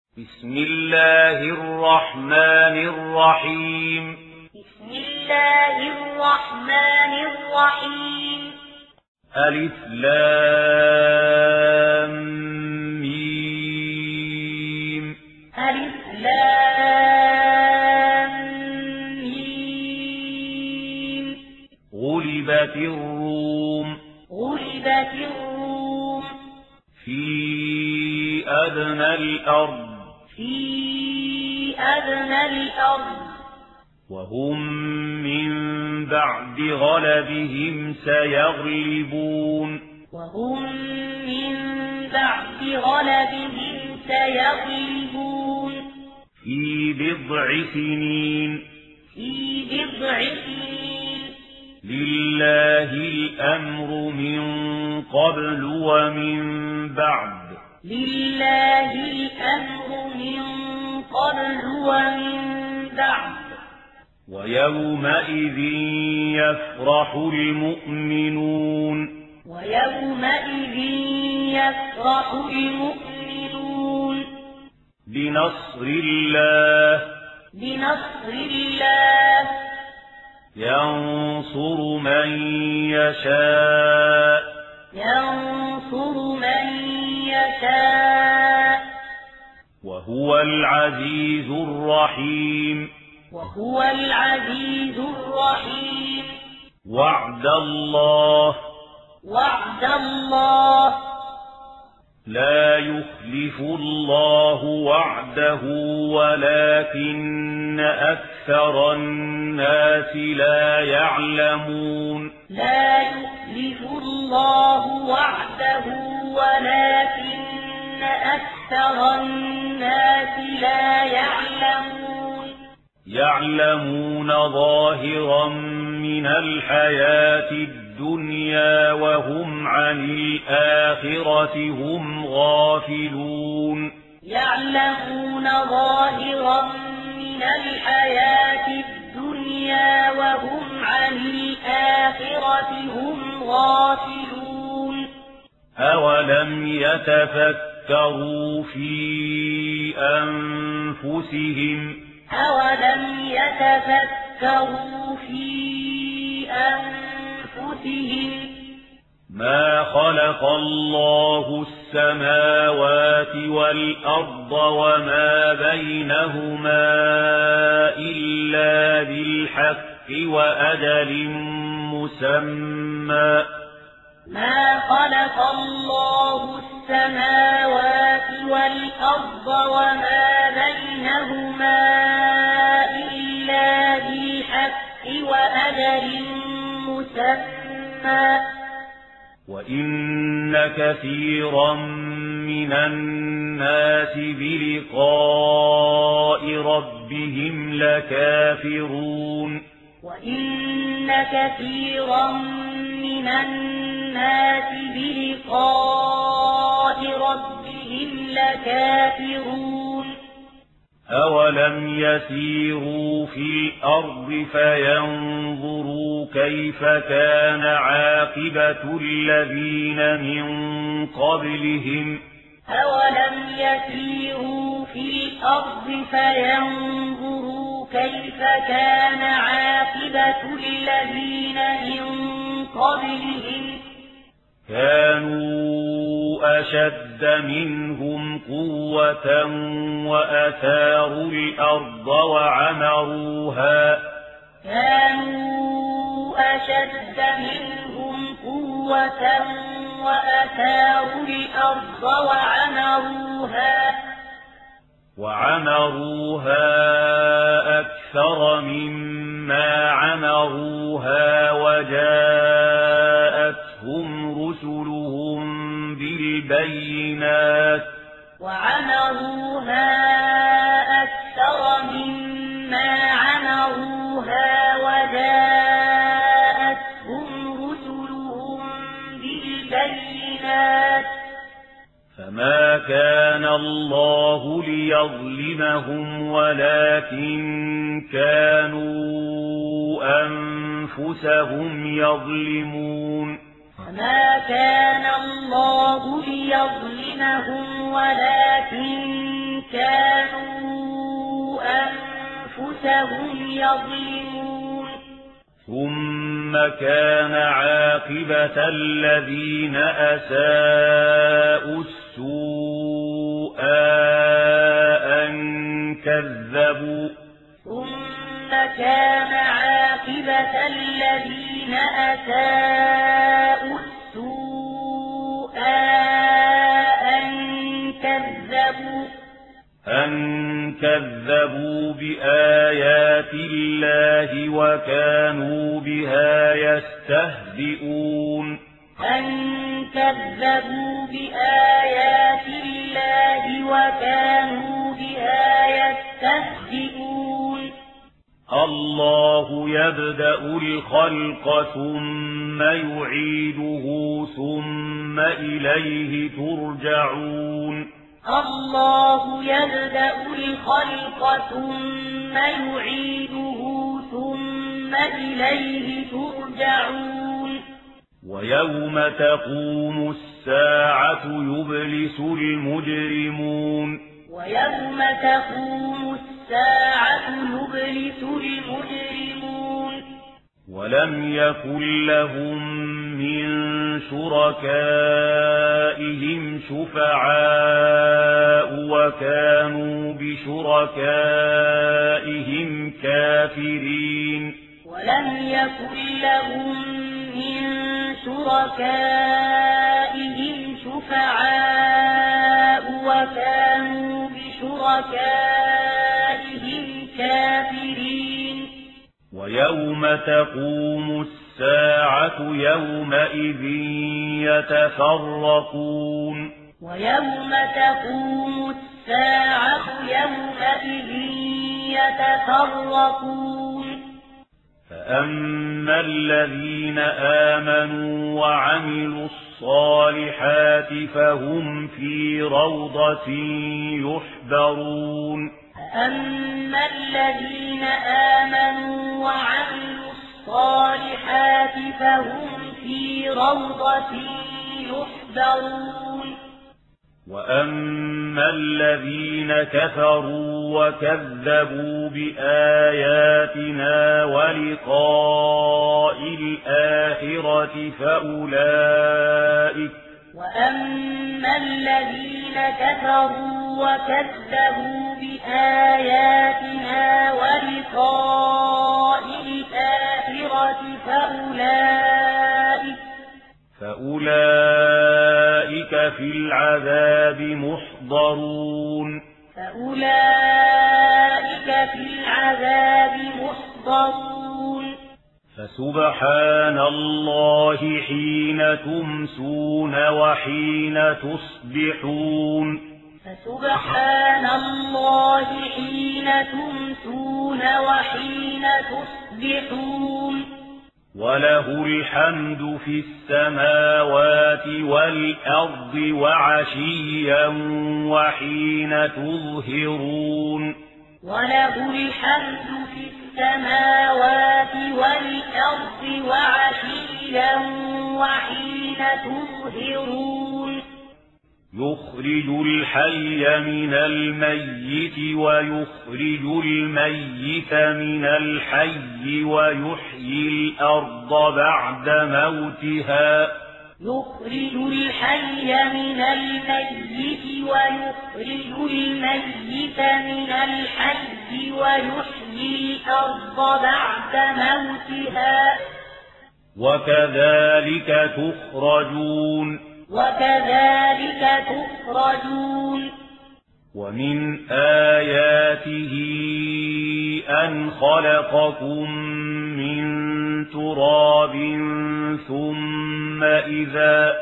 بسم الله الرحمن الرحيم بسم الله الرحمن الرحيم ألف لام ميم ألف لام ميم غلبت الروم غلبت الروم في أدنى الأرض وهم من بعد غلبهم سيغلبون في بضع سنين لله الأمر من قبل ومن بعد ويومئذ يفرح المؤمنون بنصر الله ينصر من يشاء وهو العزيز الرحيم وعد الله لا يخلف الله وعده ولكن أكثر الناس لا يعلمون يعلمون ظاهرا من الحياة الدنيا وهم عن الآخرة هم غافلون أولم يتفكروا في أنفسهم ما خلق الله السماوات والأرض وما بينهما إلا بالحق وأجل مسمى وإن كثيرا من الناس بلقاء ربهم لكافرون أولم يسيروا في الأرض فينظروا كيف كان عاقبة الذين من قبلهم كانوا أشد منهم قوة وأثاروا الأرض وعمروها أكثر مما عمروها وجاءتهم رسلهم بالبينات فما كان الله ليظلمهم ولكن كانوا أنفسهم يظلمون وما كان الله ليظلمهم ولكن كانوا أنفسهم يظلمون ثم كان عاقبة الذين أساءوا السوء أن كذبوا ثم كان عاقبة الذين أساءوا السوء أن كذبوا بآيات الله وكانوا بها يستهزئون أن كذبوا بآيات الله وكانوا بها يستهزئون الله يبدأ الخلق ثم يعيده ثم إليه ترجعون الله يبدأ الخلق ثم يعيده ثم إليه ترجعون ويوم تقوم الساعة يبلس المجرمون ويوم تقوم الساعة يبلس المجرمون ولم يكن لهم من شركائهم شفعاء وكانوا بشركائهم كافرين ولم يكن لهم من شركائهم شفعاء وكانوا بشركائهم كافرين ويوم تقوم الساعة يومئذ يتفرقون ويوم تقوم الساعة يومئذ يتفرقون فأما الذين آمنوا وعملوا الصالحات فهم في روضة يحبرون فأما الذين آمنوا وعملوا الصالحات فهم في روضة يحبرون وأما الذين كفروا وكذبوا بآياتنا ولقاء الآخرة وأما الذين كفروا وكذبوا بآياتنا ولقاء الآخرة فأولئك في العذاب محضرون فسبحان الله حين تمسون وحين تصبحون فسبحان الله حين تمسون وحين تصبحون وله الحمد في السماوات والأرض وعشيا وحين تظهرون وله الحمد في السماوات والأرض وعشيا وحين تظهرون يخرج الحي من الميت ويخرج الميت من الحي ويحيي الأرض بعد موتها يخرج الحي من الميت ويخرج الميت من الحي ويحيي الأرض بعد موتها وكذلك تخرجون ومن آياته أن خلقكم من تراب ثم إذا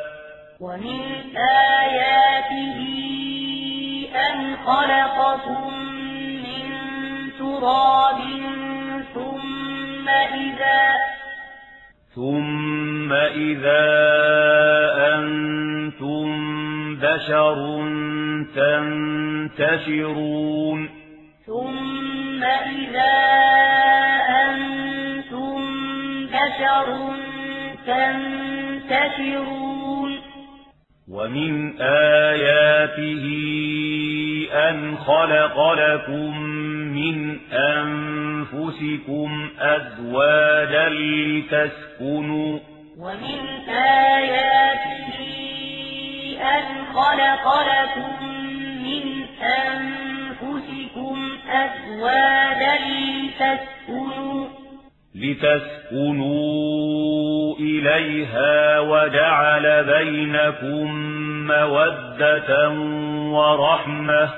أنتم بشر تنتشرون ومن آياته أن خلق لكم من أنفسكم أزواجا لتسكنوا ومن آياته أن خلق لكم من أنفسكم أزواجا لتسكنوا إليها وجعل بينكم مودة ورحمة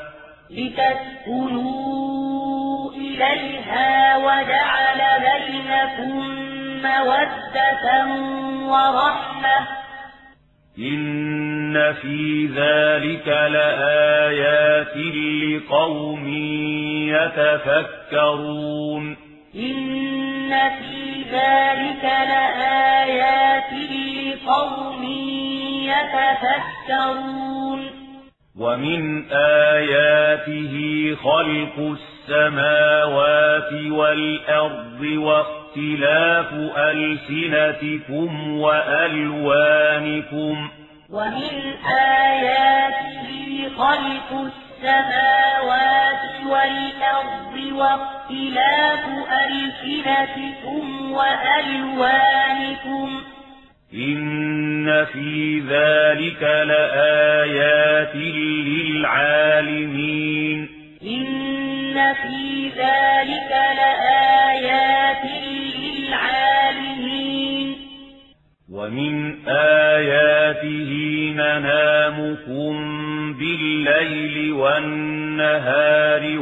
إن في ذلك لآيات لقوم يتفكرون إن في ذلك لآيات لقوم يتفكرون ومن آياته خلق السماوات والأرض واختلاف ألسنتكم وألوانكم ومن آياته خلق السماوات والأرض واختلاف ألسنتكم وألوانكم إن في ذلك لآيات للعالمين إن في ذلك لآيات للعالمين ومن آياته منامكم بالليل والنهار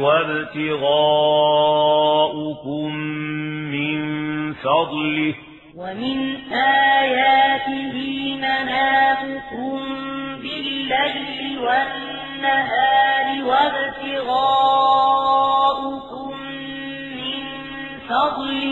وابتغاؤكم من فضله ومن آياته منامكم بالليل والنهار وابتغاؤكم من فضله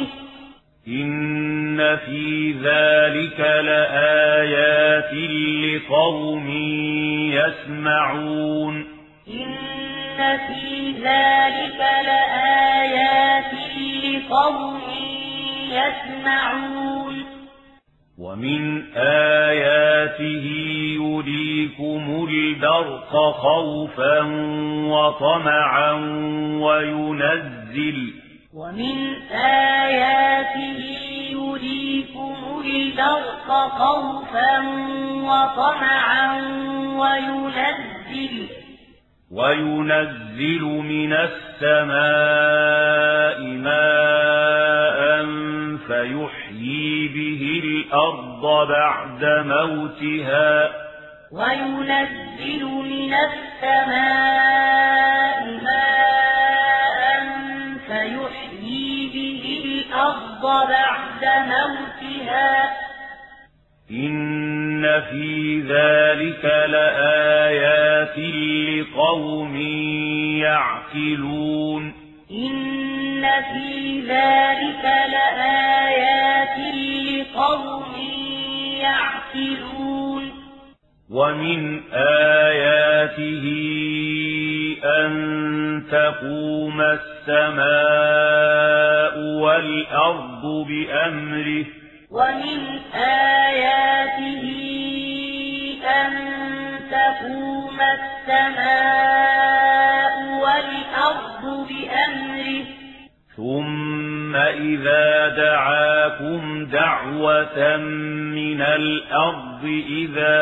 إن في ذلك لآيات لقوم يسمعون إن في ذلك لآيات لقوم يسمعون ومن آياته يريكم البرق خوفا وطمعا ومن آياته يريكم البرق خوفا وطمعا وينزل من السماء ماء فيحيي به الأرض بعد موتها وينزل من السماء ماء فيحيي به الأرض بعد موتها إن في ذلك لآيات لقوم يعقلون إن في ذلك لآيات لقوم يعقلون ومن آياته أن تقوم السماء والأرض بأمره ومن آياته أن تقوم السماء والأرض بأمره ثم إذا دعاكم دعوة من الأرض إذا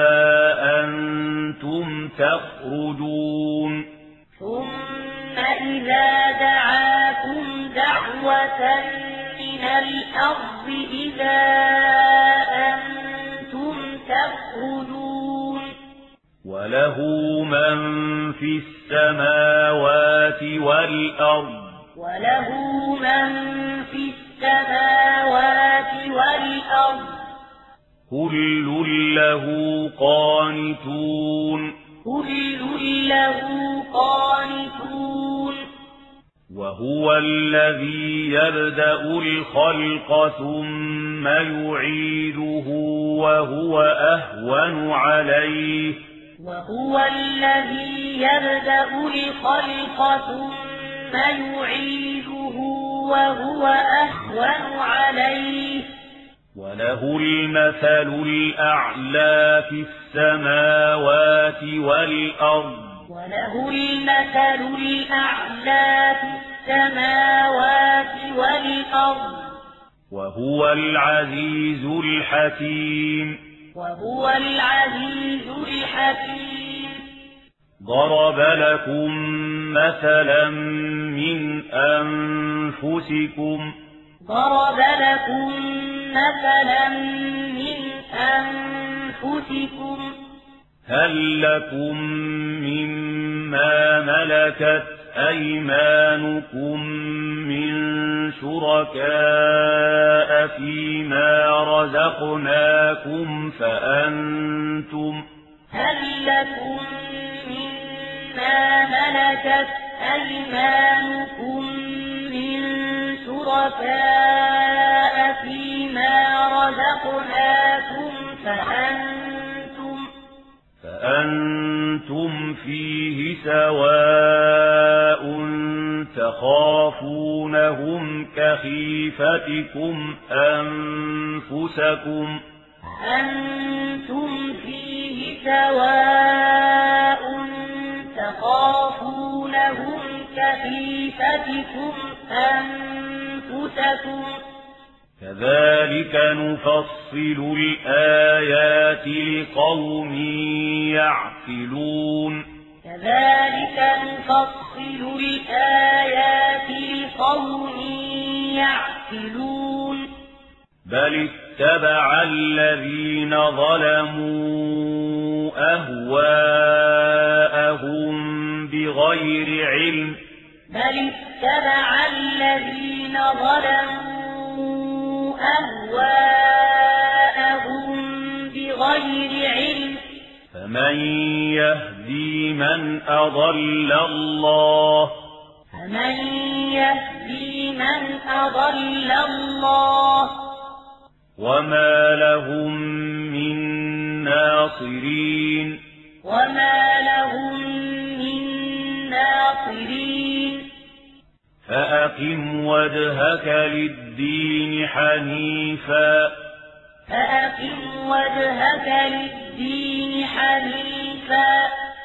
أنتم تخرجون ثم إذا دعاكم دعوة من الأرض إذا أنتم تخرجون وله من في السماوات والأرض كل له قانتون وهو الذي يبدأ الخلق ثم يعيده وهو أهون عليه وله المثل الأعلى في السماوات والأرض وله المثل الأعلى في السماوات والأرض وهو العزيز الحكيم وهو العزيز الحكيم ضرب لكم مثلا من أنفسكم ضرب لكم مثلا من أنفسكم هل لكم مما ملكت أيمانكم من شركاء فيما رزقناكم فأنتم هل لكم مما ملكت أيمانكم من شركاء فيما رزقناكم فأنتم فيه سواء تخافونهم كخيفتكم أنفسكم أنتم فيه سواء تخافونهم كخيفتكم أنفسكم كذلك نفصل الآيات لقوم يعقلون كذلك نفصل الآيات لقوم يعقلون بل اتبع الذين ظلموا أهواءهم بغير علم بل اتبع الذين ظلموا أهواءهم بغير علم فمن يهدي من أضل الله فمن يهدي من أضل الله وما لهم من ناصرين وما لهم من ناصرين فأقم وجهك للدين حنيفا فأقم وجهك للدين حنيفا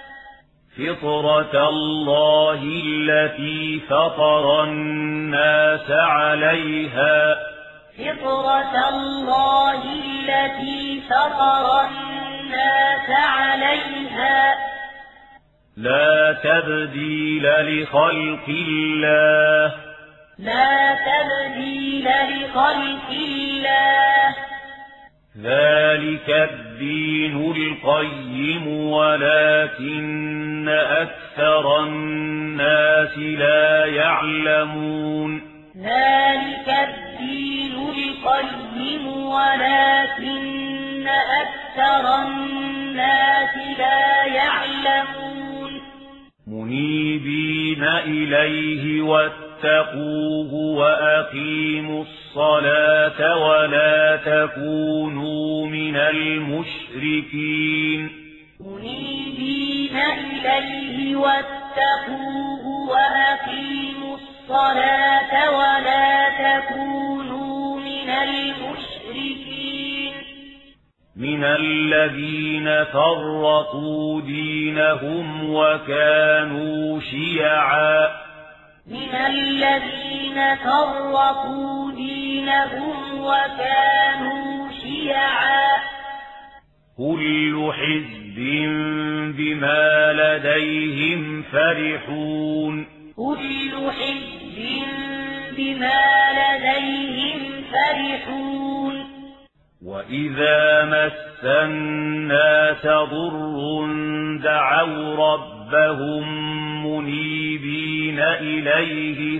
فطرة الله التي فطر الناس عليها فطرة الله التي فطر الناس عليها لا تبديل لخلق الله لا تبديل لخلق الله ذلك الدين القيم ولكن أكثر الناس لا يعلمون ذلك الدين القيم ولكن أكثر الناس لا يعلمون منيبين إليه واتقوه وأقيموا الصلاة ولا تكونوا من المشركين منيبين إليه واتقوه وأقيموا الصلاة ولا تكونوا من المشركين من الذين فرقوا دينهم وكانوا شيعا من الذين فرقوا دينهم وكانوا شيعا كل حزب بما لديهم فرحون كل حزب بما لديهم فرحون وإذا مس الناس ضر دعوا ربهم منيبين إليه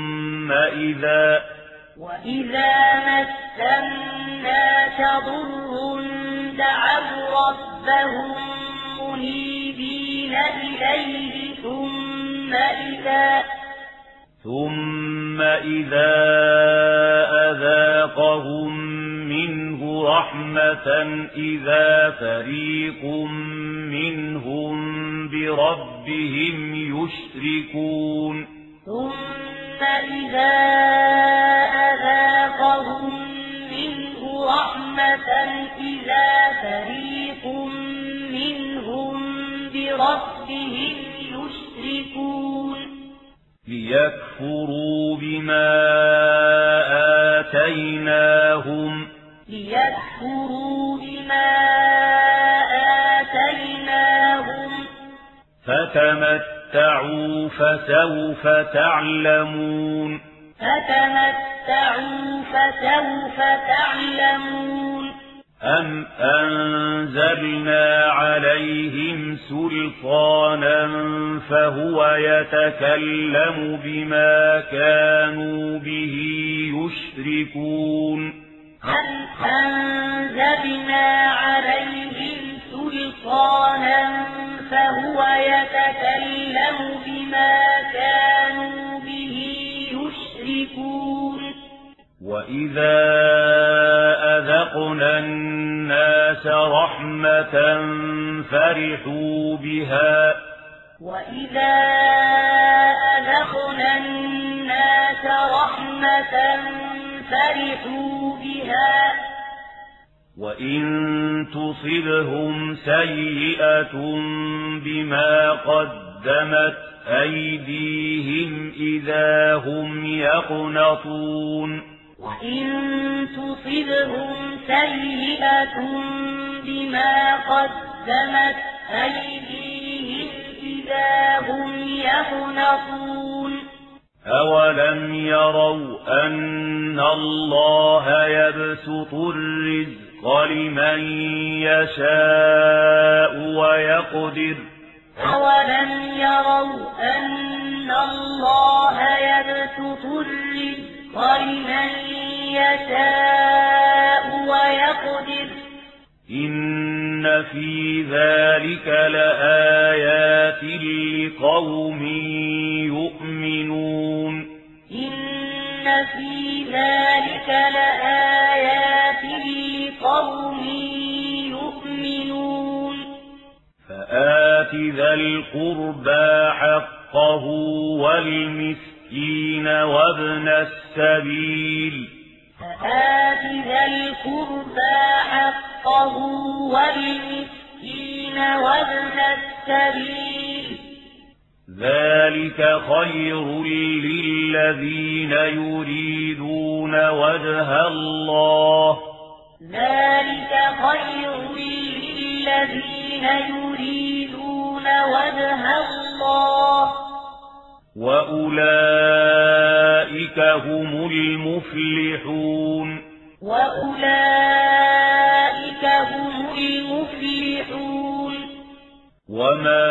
وإذا مس الناس ضر دعوا ربهم منيبين إليه ثم إذا أذاقهم منه رحمة إذا فريق منهم بربهم يشركون ثم إذا أذاقهم منه ليكفروا بما آتيناهم فتمتعوا فسوف تعلمون أم أنزلنا عليهم سلطانا فهو يتكلم بما كانوا به يشركون فهو يتكلم بما كانوا به يشركون وإذا أذقنا الناس رحمة فرحوا بها وإن تصبهم سيئة بما قدمت أيديهم إذا هم يقنطون أولم يروا أن الله يبسط الرزق لمن يشاء ويقدر إن في ذلك لآيات لقوم يؤمنون فآت ذا القربى حقه والمسكين وابن السبيل ذلك خير للذين يريدون وجه الله وأولئك هم المفلحون وما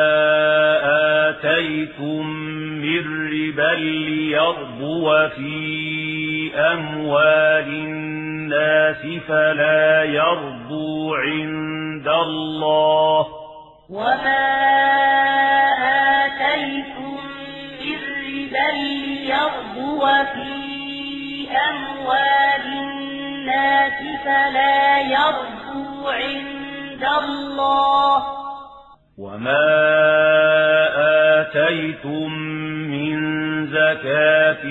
آتيتم من ربا ليربو في أموال الناس فلا يربو عند الله وما آتيتم من زكاة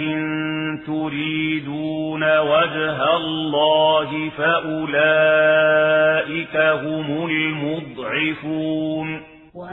تريدون وجه الله فأولئك هم المضعفون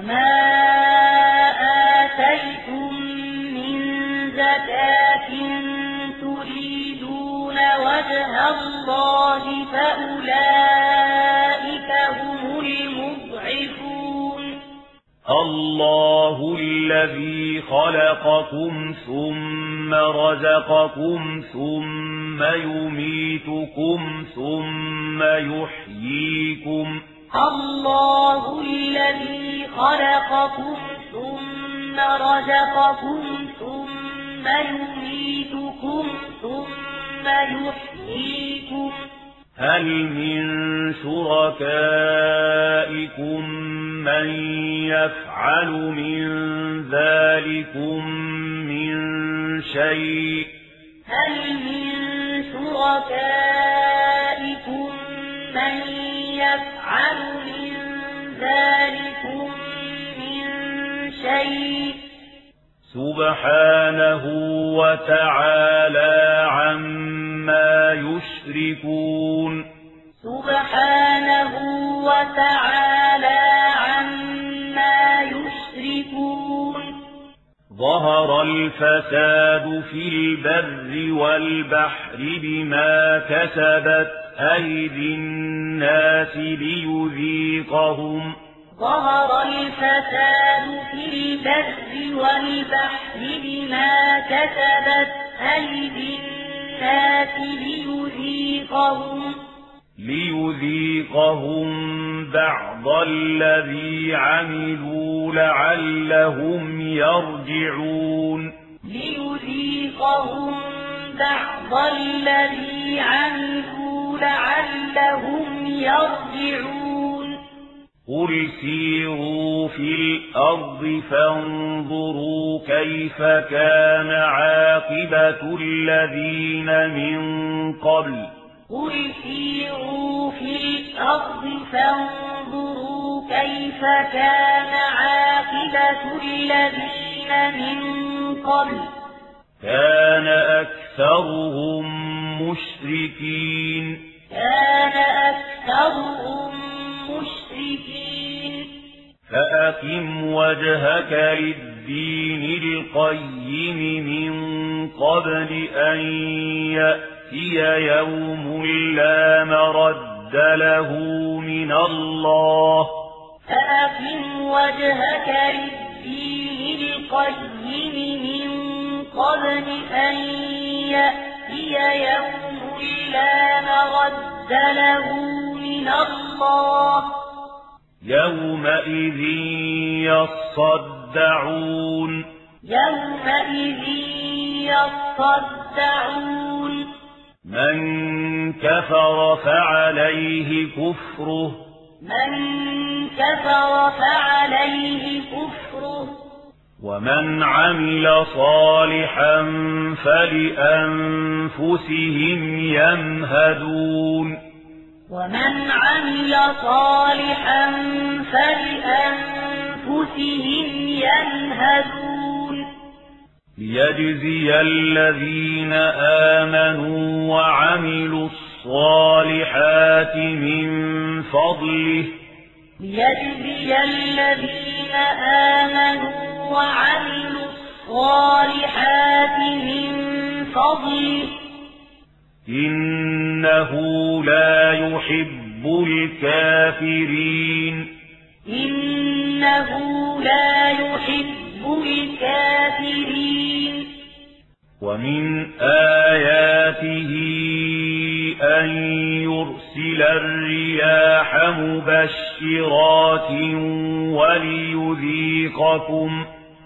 الله الذي خلقكم ثم رزقكم ثم يميتكم ثم يحييكم هل من شركائكم من يفعل من ذلكم من شيء سبحانه وتعالى عما يشركون ظهر الفساد في البر والبحر بما كسبت أيدي الناس ليذيقهم ظهر الفساد في البر والبحر بما كسبت أيدي الناس ليذيقهم بعض الذي عملوا لعلهم يرجعون ليذيقهم بعض الذي عملوا لعلهم يرجعون قل سيروا في الأرض فانظروا كيف كان عاقبة الذين من قبل قل سيروا في الأرض فانظروا كيف كان عاقبة الذين من قبل كان أكثرهم مشركين فأقم وجهك للدين القيم من قبل أن يأتي يوم لا مرد له من الله فأقم وجهك للدين القيم من قبل أن يأتي يوم لا مرد له من الله يومئذ يصدعون من كفر فعليه كفره ومن عمل صالحا فلأنفسهم يمهدون ليجزي الذين آمنوا وعملوا الصالحات من فضله إنه لا يحب الكافرين ومن آياته أن يرسل الرياح مبشرات وليذيقكم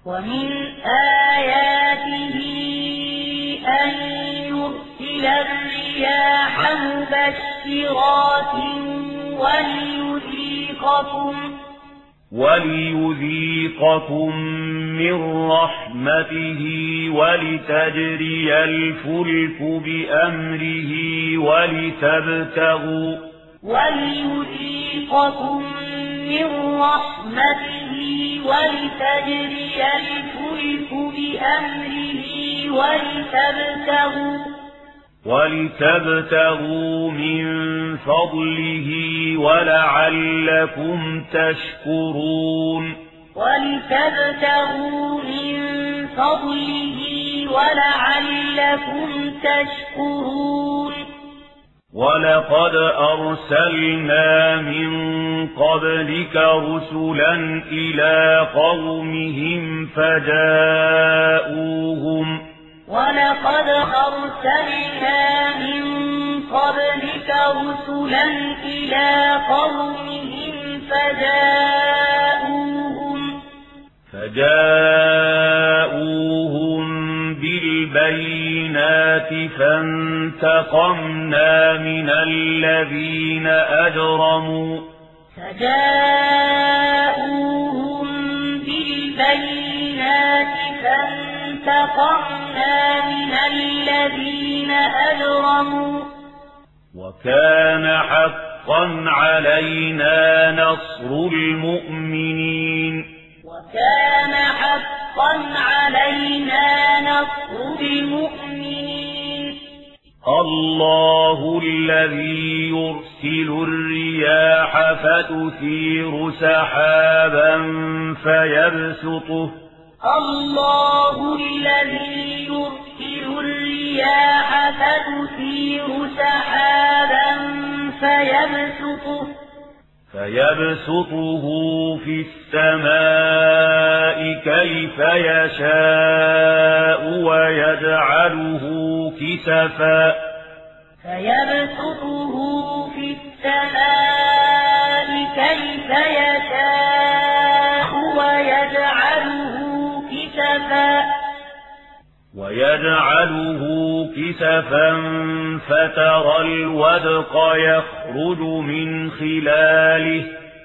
من رحمته ولتجري الفلك بأمره ولتبتغوا من فضله ولعلكم تشكرون ولقد أرسلنا من قبلك رسلا إلى قومهم فجاءوهم بالبينات فانتقمنا من الذين أجرموا وكان حقا علينا نصر المؤمنين الله الذي يرسل الرياح فتثير سحابا الله الذي يرسل الرياح فتثير سحابا فيبسطه في السماء كيف يشاء ويجعله كسفا فترى الودق يخرج من خلاله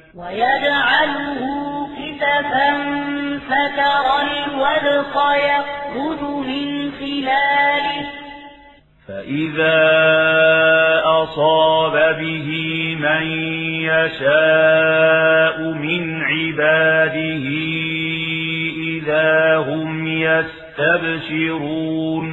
فإذا أصاب به من يشاء من عباده إذا هم يستبشرون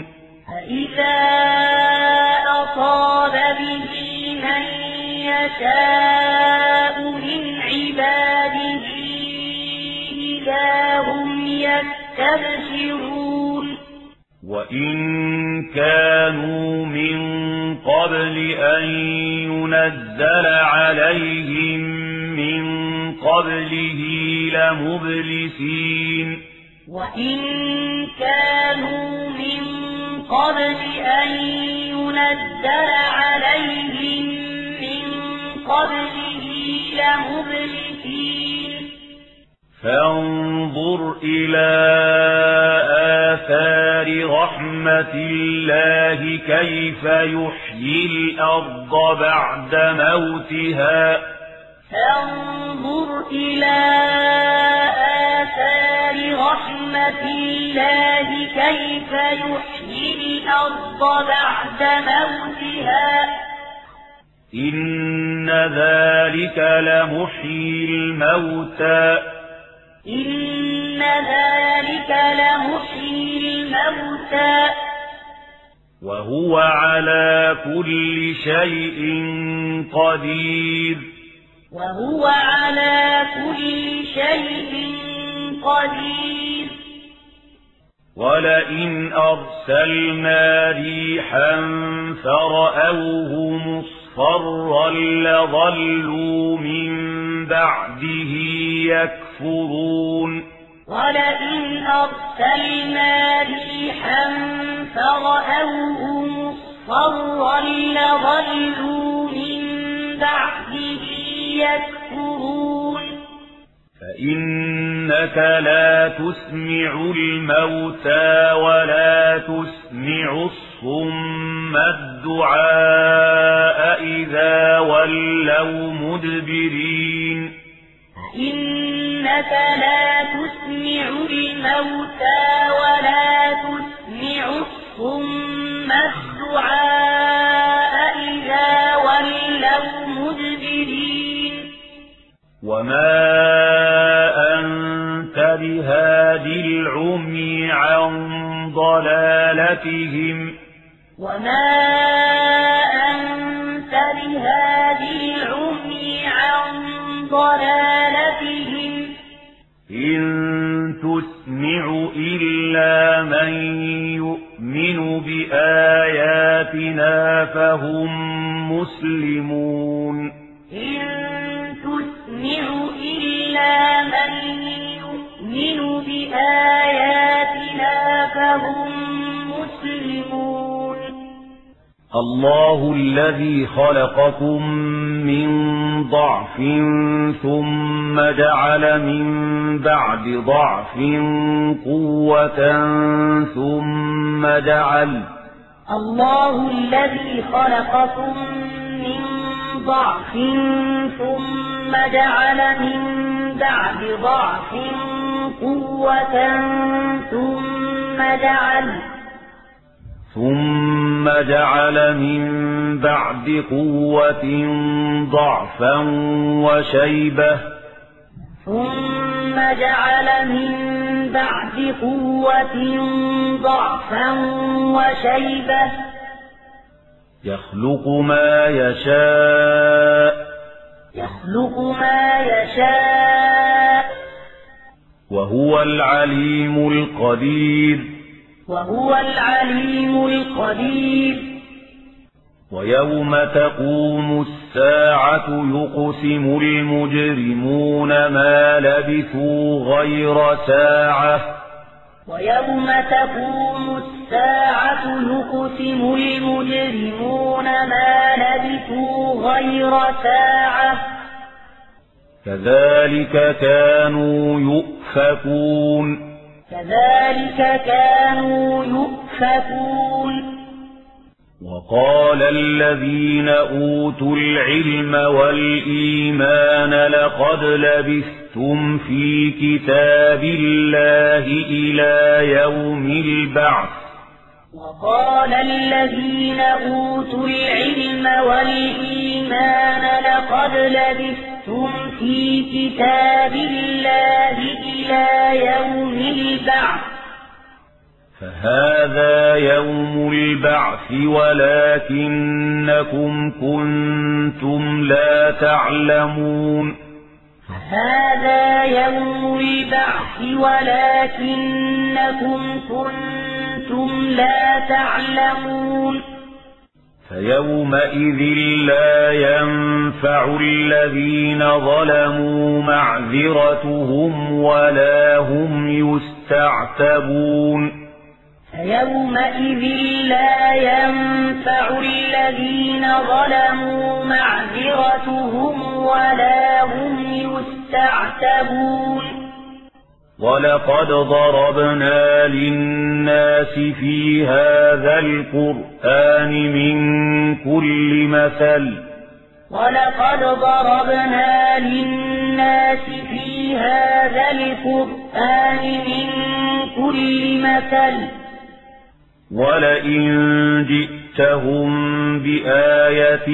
وإن كانوا من قبل أن ينزل عليهم من قبله لمبلسين فانظر إلى آثار رحمة الله كيف يحيي الأرض بعد موتها إن ذلك لمحيي الموتى وهو على كل شيء قدير ولئن أرسلنا ريحا فرأوه مصفرا لظلوا من بعده يكفرون فإنك لا تسمع الموتى ولا تسمع الصم الدعاء إذا ولوا مدبرين وما أنت بهاد العمي عن ضلالتهم إن تسمع إلا من يؤمن بآياتنا فهم مسلمون الله الذي خلقكم من ضعف ثم جعل من بعد ضعف قوة الله الذي خلقكم من ضعف ثم جعل من بعد ضعف قوة ثم جعل من بعد قوة ضعفا وشيبة يخلق ما يشاء وهو العليم القدير وهو العليم القدير ويوم تقوم الساعة يقسم المجرمون ما لبثوا غير ساعة ويوم تقوم الساعة يقسم المجرمون ما لبثوا غير ساعة كذلك كانوا يؤفكون وقال الذين أوتوا العلم والإيمان لقد لبثتم في كتاب الله إلى يوم البعث وقال الذين أوتوا العلم والإيمان لقد لبثتم في كتاب الله إلى يوم البعث فهذا يوم البعث ولكنكم كنتم لا تعلمون هذا يوم البعث ولكنكم كنتم لا تعلمون فيومئذ لا ينفع الذين ظلموا معذرتهم ولا هم يستعتبون فيومئذ لا ينفع الذين ظلموا معذرتهم ولا هم يستعتبون ولقد ضربنا للناس في هذا القرآن من كل مثل ولقد ضربنا للناس في هذا القرآن من كل مثل ولئن جئتهم بآية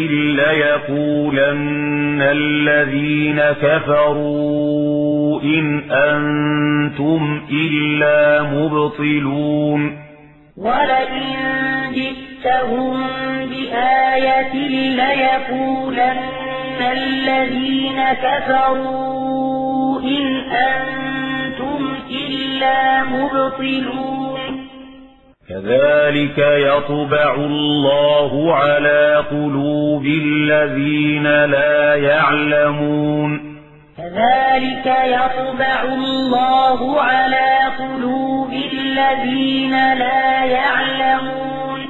ليقولن الذين كفروا إن أنتم إلا مبطلون ولئن جئتهم بآية ليقولن الذين كفروا إن أنتم إلا مبطلون كذلك يطبع الله على قلوب الذين لا يعلمون كذلك يطبع الله على قلوب الذين لا يعلمون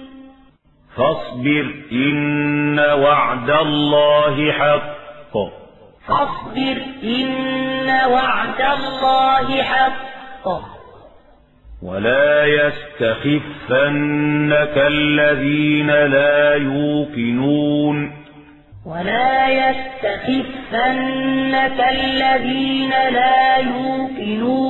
فاصبر إن وعد الله حق فاصبر إن وعد الله حق ولا يستخفنك الذين لا يوقنون ولا يستخفنك الذين لا يوقنون